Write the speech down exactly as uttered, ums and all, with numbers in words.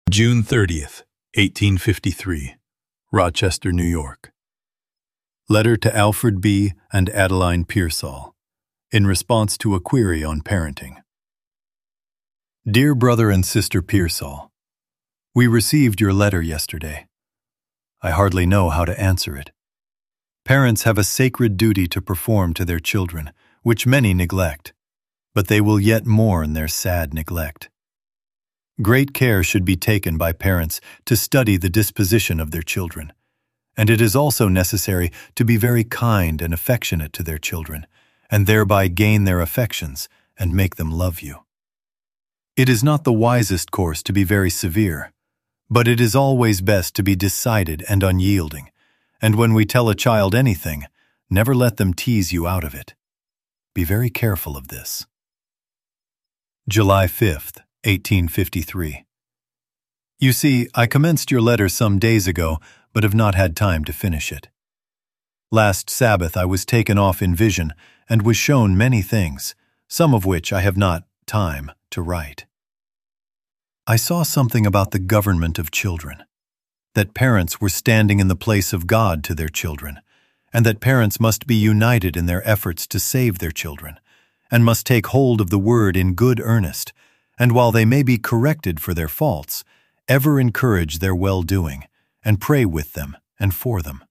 June thirtieth, eighteen fifty-three, Rochester, New York. Letter to Alfred B. and Adeline Pearsall, in response to a query on parenting. Dear Brother and Sister Pearsall, we received your letter yesterday. I hardly know how to answer it. Parents have a sacred duty to perform to their children, which many neglect, but they will yet mourn their sad neglect. Great care should be taken by parents to study the disposition of their children, and it is also necessary to be very kind and affectionate to their children, and thereby gain their affections and make them love you. It is not the wisest course to be very severe, but it is always best to be decided and unyielding, and when we tell a child anything, never let them tease you out of it. Be very careful of this. July fifth, eighteen fifty-three. You see, I commenced your letter some days ago, but have not had time to finish it. Last Sabbath I was taken off in vision and was shown many things, some of which I have not time to write. I saw something about the government of children, that parents were standing in the place of God to their children, and that parents must be united in their efforts to save their children, and must take hold of the word in good earnest, and while they may be corrected for their faults, ever encourage their well-doing, and pray with them and for them.